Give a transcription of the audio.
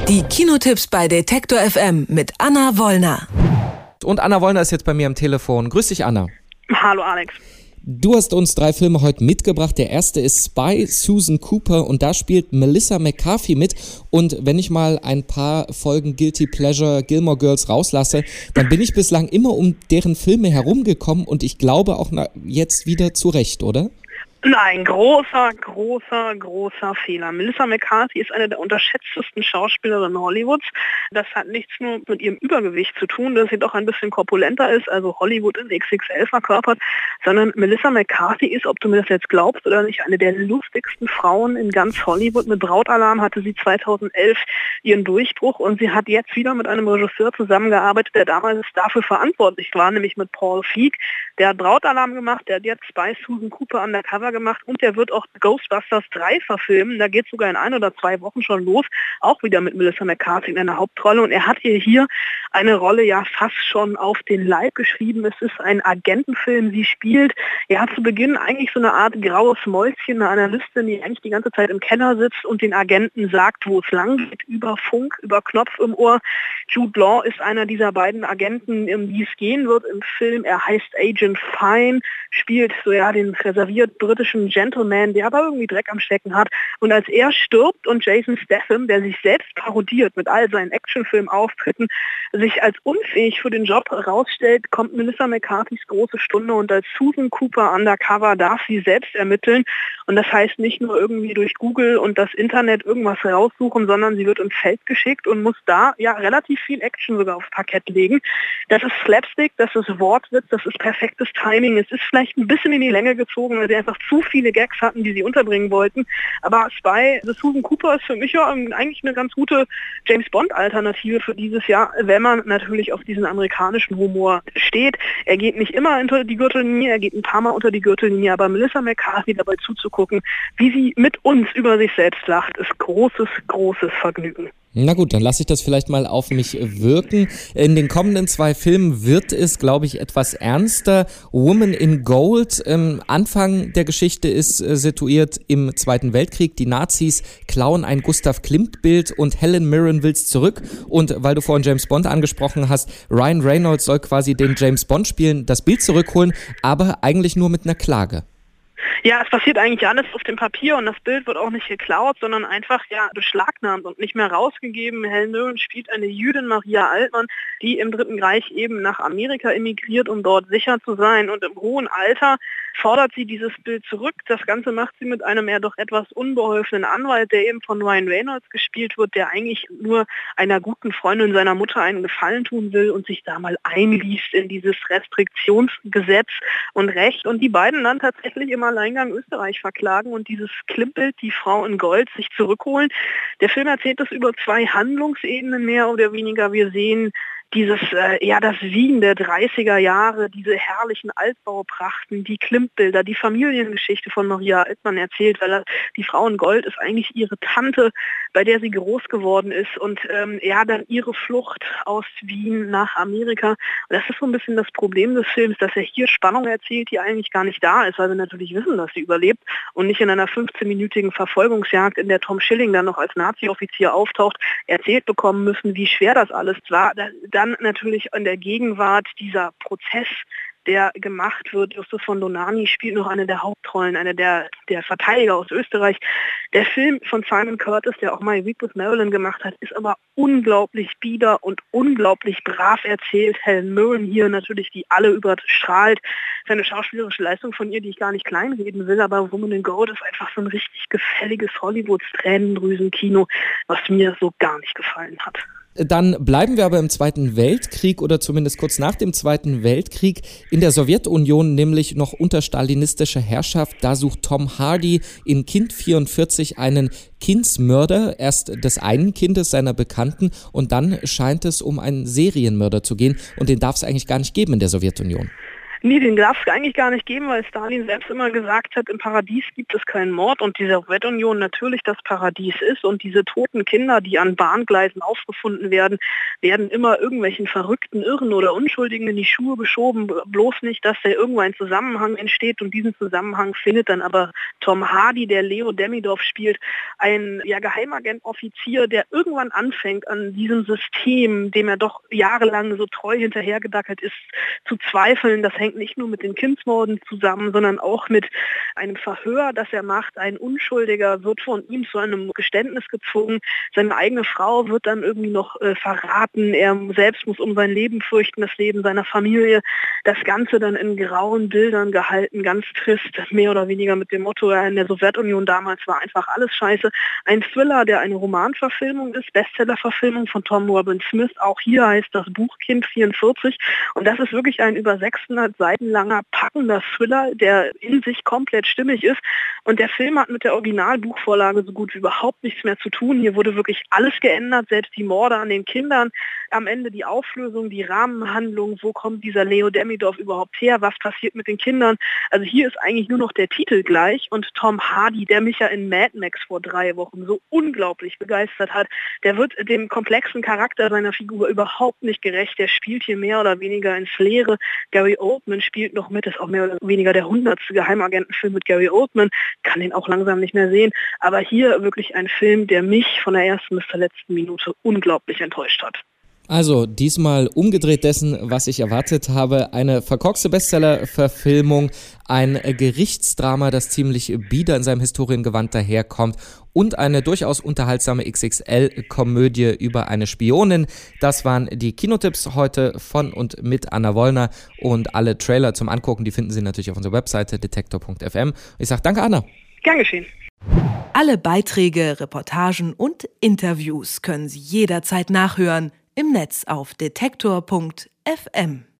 Die Kinotipps bei Detektor FM mit Anna Wollner. Und Anna Wollner ist jetzt bei mir am Telefon. Grüß dich, Anna. Hallo, Alex. Du hast uns 3 Filme heute mitgebracht. Der erste ist Spy, Susan Cooper, und da spielt Melissa McCarthy mit. Und wenn ich mal ein paar Folgen Guilty Pleasure Gilmore Girls rauslasse, dann bin ich bislang immer um deren Filme herumgekommen und ich glaube auch jetzt wieder zurecht, oder? Nein, großer Fehler. Melissa McCarthy ist eine der unterschätztesten Schauspielerinnen Hollywoods. Das hat nichts nur mit ihrem Übergewicht zu tun, dass sie doch ein bisschen korpulenter ist, also Hollywood in XXL verkörpert, sondern Melissa McCarthy ist, ob du mir das jetzt glaubst oder nicht, eine der lustigsten Frauen in ganz Hollywood. Mit Brautalarm hatte sie 2011 ihren Durchbruch und sie hat jetzt wieder mit einem Regisseur zusammengearbeitet, der damals dafür verantwortlich war, nämlich mit Paul Feig. Der hat Brautalarm gemacht, der hat jetzt Spy, Susan Cooper Undercover gemacht und der wird auch Ghostbusters 3 verfilmen. Da geht es sogar in 1 oder 2 Wochen schon los, auch wieder mit Melissa McCarthy in einer Hauptrolle. Und er hat ihr hier eine Rolle ja fast schon auf den Leib geschrieben. Es ist ein Agentenfilm. Sie spielt ja zu Beginn eigentlich so eine Art graues Mäuschen, eine Analystin, die eigentlich die ganze Zeit im Keller sitzt und den Agenten sagt, wo es lang geht, über Funk, über Knopf im Ohr. Jude Law ist einer dieser beiden Agenten, um die es gehen wird im Film. Er heißt Agent Fine, spielt so ja den reserviert britischen Gentleman, der aber irgendwie Dreck am Stecken hat. Und als er stirbt und Jason Statham, der sich selbst parodiert mit all seinen Actionfilm-Auftritten, sich als unfähig für den Job herausstellt, kommt Melissa McCarthys große Stunde und als Susan Cooper Undercover darf sie selbst ermitteln. Und das heißt nicht nur irgendwie durch Google und das Internet irgendwas raussuchen, sondern sie wird ins Feld geschickt und muss da ja relativ viel Action sogar aufs Parkett legen. Das ist Slapstick, das ist Wortwitz, das ist perfektes Timing. Es ist vielleicht ein bisschen in die Länge gezogen, weil sie einfach zu viele Gags hatten, die sie unterbringen wollten. Aber Spy, Susan Cooper ist für mich ja eigentlich eine ganz gute James-Bond-Alternative für dieses Jahr, wenn man natürlich auf diesen amerikanischen Humor steht. Er geht nicht immer unter die Gürtellinie, er geht ein paar Mal unter die Gürtellinie, aber Melissa McCarthy dabei zuzugucken, wie sie mit uns über sich selbst lacht, ist großes Vergnügen. Na gut, dann lasse ich das vielleicht mal auf mich wirken. In den kommenden 2 Filmen wird es, glaube ich, etwas ernster. Woman in Gold, Anfang der Geschichte ist situiert im Zweiten Weltkrieg. Die Nazis klauen ein Gustav Klimt-Bild und Helen Mirren will's zurück. Und weil du vorhin James Bond angesprochen hast, Ryan Reynolds soll quasi den James Bond spielen, das Bild zurückholen, aber eigentlich nur mit einer Klage. Ja, es passiert eigentlich alles auf dem Papier und das Bild wird auch nicht geklaut, sondern einfach beschlagnahmt und nicht mehr rausgegeben. Helen Mirren spielt eine Jüdin, Maria Altmann, die im Dritten Reich eben nach Amerika emigriert, um dort sicher zu sein. Und im hohen Alter fordert sie dieses Bild zurück. Das Ganze macht sie mit einem eher doch etwas unbeholfenen Anwalt, der eben von Ryan Reynolds gespielt wird, der eigentlich nur einer guten Freundin seiner Mutter einen Gefallen tun will und sich da mal einliest in dieses Restriktionsgesetz und Recht. Und die beiden dann tatsächlich im Alleingang Österreich verklagen und dieses Klimmbild, die Frau in Gold, sich zurückholen. Der Film erzählt das über 2 Handlungsebenen mehr oder weniger. Wir sehen das Wien der 30er Jahre, diese herrlichen Altbauprachten, die Klimt-Bilder, die Familiengeschichte von Maria Altmann erzählt, weil die Frau in Gold ist eigentlich ihre Tante, bei der sie groß geworden ist und dann ihre Flucht aus Wien nach Amerika. Und das ist so ein bisschen das Problem des Films, dass er hier Spannung erzählt, die eigentlich gar nicht da ist, weil wir natürlich wissen, dass sie überlebt und nicht in einer 15-minütigen Verfolgungsjagd, in der Tom Schilling dann noch als Nazi-Offizier auftaucht, erzählt bekommen müssen, wie schwer das alles war. Dann natürlich in der Gegenwart dieser Prozess, der gemacht wird. Justus von Donani spielt noch eine der Hauptrollen, eine der Verteidiger aus Österreich. Der Film von Simon Curtis, der auch My Week with Marilyn gemacht hat, ist aber unglaublich bieder und unglaublich brav erzählt. Helen Mirren hier natürlich, die alle überstrahlt. Seine schauspielerische Leistung von ihr, die ich gar nicht kleinreden will, aber Woman in Gold ist einfach so ein richtig gefälliges Hollywood-Tränendrüsen-Kino, was mir so gar nicht gefallen hat. Dann bleiben wir aber im Zweiten Weltkrieg oder zumindest kurz nach dem Zweiten Weltkrieg in der Sowjetunion, nämlich noch unter stalinistischer Herrschaft. Da sucht Tom Hardy in Kind 44 einen Kindsmörder, erst des einen Kindes seiner Bekannten und dann scheint es um einen Serienmörder zu gehen und den darf es eigentlich gar nicht geben in der Sowjetunion. Nee, den darf es eigentlich gar nicht geben, weil Stalin selbst immer gesagt hat, im Paradies gibt es keinen Mord und die Sowjetunion natürlich das Paradies ist und diese toten Kinder, die an Bahngleisen aufgefunden werden, werden immer irgendwelchen verrückten Irren oder Unschuldigen in die Schuhe geschoben, bloß nicht, dass da irgendwo ein Zusammenhang entsteht und diesen Zusammenhang findet dann aber Tom Hardy, der Leo Demidov spielt, ein Geheimagent-Offizier, der irgendwann anfängt an diesem System, dem er doch jahrelang so treu hinterhergedackelt ist, zu zweifeln. Das hängt nicht nur mit den Kindsmorden zusammen, sondern auch mit einem Verhör, das er macht. Ein Unschuldiger wird von ihm zu einem Geständnis gezwungen. Seine eigene Frau wird dann irgendwie noch verraten. Er selbst muss um sein Leben fürchten, das Leben seiner Familie. Das Ganze dann in grauen Bildern gehalten, ganz trist, mehr oder weniger mit dem Motto, in der Sowjetunion damals war einfach alles scheiße. Ein Thriller, der eine Romanverfilmung ist, Bestsellerverfilmung von Tom Robin Smith. Auch hier heißt das Buch Kind 44. Und das ist wirklich ein über 600 Seiten langer, packender Thriller, der in sich komplett stimmig ist. Und der Film hat mit der Originalbuchvorlage so gut wie überhaupt nichts mehr zu tun. Hier wurde wirklich alles geändert, selbst die Morde an den Kindern. Am Ende die Auflösung, die Rahmenhandlung, wo kommt dieser Leo Demidov überhaupt her, was passiert mit den Kindern. Also hier ist eigentlich nur noch der Titel gleich und Tom Hardy, der mich ja in Mad Max vor 3 Wochen so unglaublich begeistert hat, der wird dem komplexen Charakter seiner Figur überhaupt nicht gerecht. Der spielt hier mehr oder weniger ins Leere. Gary Oldman spielt noch mit, ist auch mehr oder weniger der 100. Geheimagentenfilm mit Gary Oldman, kann den auch langsam nicht mehr sehen. Aber hier wirklich ein Film, der mich von der ersten bis zur letzten Minute unglaublich enttäuscht hat. Also diesmal umgedreht dessen, was ich erwartet habe. Eine verkorkste Bestseller-Verfilmung, ein Gerichtsdrama, das ziemlich bieder in seinem Historiengewand daherkommt und eine durchaus unterhaltsame XXL-Komödie über eine Spionin. Das waren die Kinotipps heute von und mit Anna Wollner und alle Trailer zum Angucken, die finden Sie natürlich auf unserer Webseite detektor.fm. Ich sage danke, Anna. Gern geschehen. Alle Beiträge, Reportagen und Interviews können Sie jederzeit nachhören im Netz auf detektor.fm.